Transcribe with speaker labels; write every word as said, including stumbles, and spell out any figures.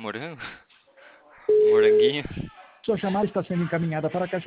Speaker 1: morango? Moranguinho?
Speaker 2: Sua chamada está sendo encaminhada para a caixa